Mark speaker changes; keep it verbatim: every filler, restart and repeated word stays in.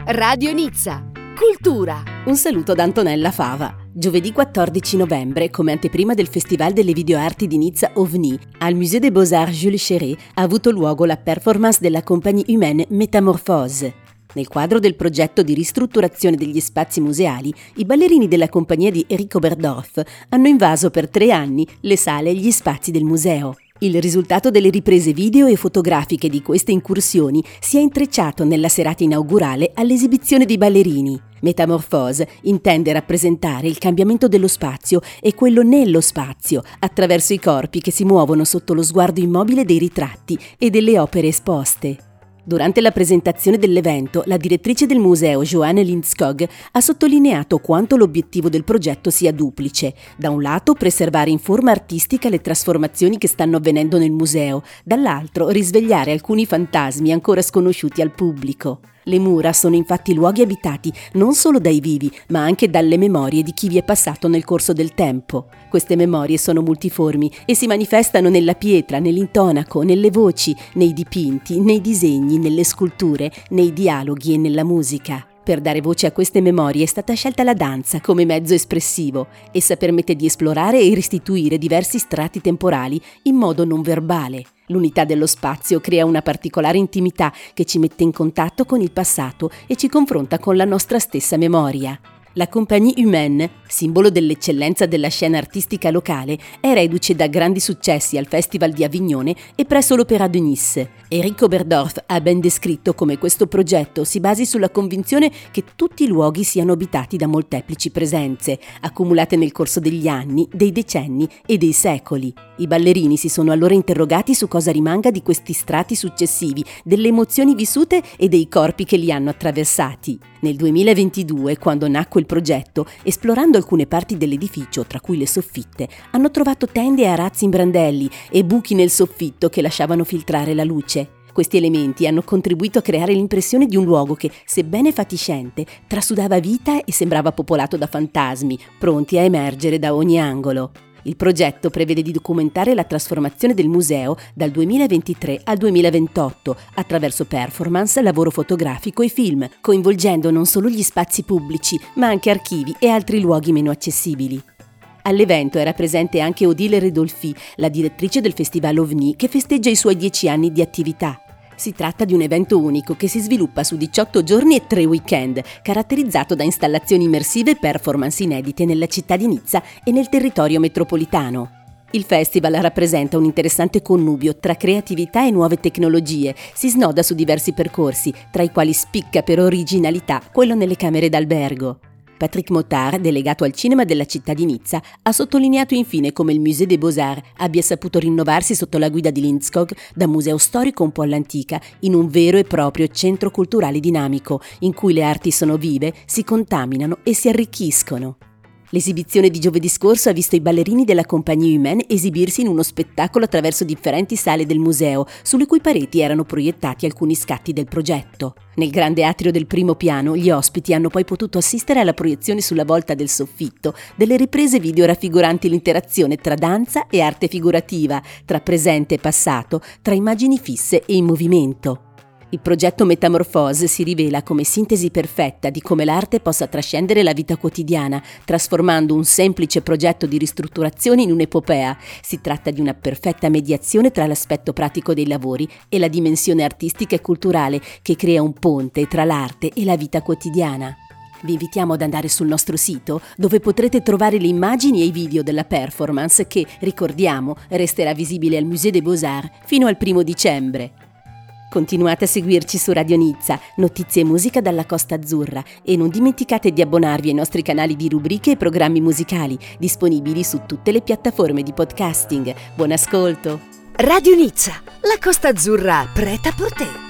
Speaker 1: Radio Nizza. Cultura.
Speaker 2: Un saluto da Antonella Fava. Giovedì quattordici novembre, come anteprima del Festival delle Videoarti di Nizza OVNI, al Musée des Beaux-Arts Jules Chéret ha avuto luogo la performance della Compagnie Humaine Métamorphose. Nel quadro del progetto di ristrutturazione degli spazi museali, i ballerini della compagnia di Eric Oberdorf hanno invaso per tre anni le sale e gli spazi del museo. Il risultato delle riprese video e fotografiche di queste incursioni si è intrecciato nella serata inaugurale all'esibizione dei ballerini. Métamorphose intende rappresentare il cambiamento dello spazio e quello nello spazio, attraverso i corpi che si muovono sotto lo sguardo immobile dei ritratti e delle opere esposte. Durante la presentazione dell'evento, la direttrice del museo, Joanne Lindskog, ha sottolineato quanto l'obiettivo del progetto sia duplice. Da un lato, preservare in forma artistica le trasformazioni che stanno avvenendo nel museo, dall'altro, risvegliare alcuni fantasmi ancora sconosciuti al pubblico. Le mura sono infatti luoghi abitati non solo dai vivi, ma anche dalle memorie di chi vi è passato nel corso del tempo. Queste memorie sono multiformi e si manifestano nella pietra, nell'intonaco, nelle voci, nei dipinti, nei disegni, nelle sculture, nei dialoghi e nella musica. Per dare voce a queste memorie è stata scelta la danza come mezzo espressivo. Essa permette di esplorare e restituire diversi strati temporali in modo non verbale. L'unità dello spazio crea una particolare intimità che ci mette in contatto con il passato e ci confronta con la nostra stessa memoria. La Compagnie Humaine, simbolo dell'eccellenza della scena artistica locale, è reduce da grandi successi al Festival di Avignone e presso l'Opéra de Nice. Eric Oberdorf ha ben descritto come questo progetto si basi sulla convinzione che tutti i luoghi siano abitati da molteplici presenze, accumulate nel corso degli anni, dei decenni e dei secoli. I ballerini si sono allora interrogati su cosa rimanga di questi strati successivi, delle emozioni vissute e dei corpi che li hanno attraversati. Nel duemilaventidue, quando nacque il progetto, esplorando alcune parti dell'edificio, tra cui le soffitte, hanno trovato tende e arazzi in brandelli e buchi nel soffitto che lasciavano filtrare la luce. Questi elementi hanno contribuito a creare l'impressione di un luogo che, sebbene fatiscente, trasudava vita e sembrava popolato da fantasmi, pronti a emergere da ogni angolo. Il progetto prevede di documentare la trasformazione del museo dal duemilaventitré al duemilaventotto attraverso performance, lavoro fotografico e film, coinvolgendo non solo gli spazi pubblici, ma anche archivi e altri luoghi meno accessibili. All'evento era presente anche Odile Redolfi, la direttrice del Festival OVNI, che festeggia i suoi dieci anni di attività. Si tratta di un evento unico che si sviluppa su diciotto giorni e tre weekend, caratterizzato da installazioni immersive e performance inedite nella città di Nizza e nel territorio metropolitano. Il festival rappresenta un interessante connubio tra creatività e nuove tecnologie, si snoda su diversi percorsi, tra i quali spicca per originalità quello nelle camere d'albergo. Patrick Motard, delegato al cinema della città di Nizza, ha sottolineato infine come il Musée des Beaux-Arts abbia saputo rinnovarsi sotto la guida di Lindskog da museo storico un po' all'antica in un vero e proprio centro culturale dinamico, in cui le arti sono vive, si contaminano e si arricchiscono. L'esibizione di giovedì scorso ha visto i ballerini della Compagnie Humaine esibirsi in uno spettacolo attraverso differenti sale del museo, sulle cui pareti erano proiettati alcuni scatti del progetto. Nel grande atrio del primo piano, gli ospiti hanno poi potuto assistere alla proiezione sulla volta del soffitto delle riprese video raffiguranti l'interazione tra danza e arte figurativa, tra presente e passato, tra immagini fisse e in movimento. Il progetto Métamorphose si rivela come sintesi perfetta di come l'arte possa trascendere la vita quotidiana, trasformando un semplice progetto di ristrutturazione in un'epopea. Si tratta di una perfetta mediazione tra l'aspetto pratico dei lavori e la dimensione artistica e culturale che crea un ponte tra l'arte e la vita quotidiana. Vi invitiamo ad andare sul nostro sito, dove potrete trovare le immagini e i video della performance che, ricordiamo, resterà visibile al Musée des Beaux-Arts fino al primo dicembre. Continuate a seguirci su Radio Nizza, notizie e musica dalla Costa Azzurra, e non dimenticate di abbonarvi ai nostri canali di rubriche e programmi musicali, disponibili su tutte le piattaforme di podcasting. Buon ascolto!
Speaker 1: Radio Nizza, la Costa Azzurra preta per te.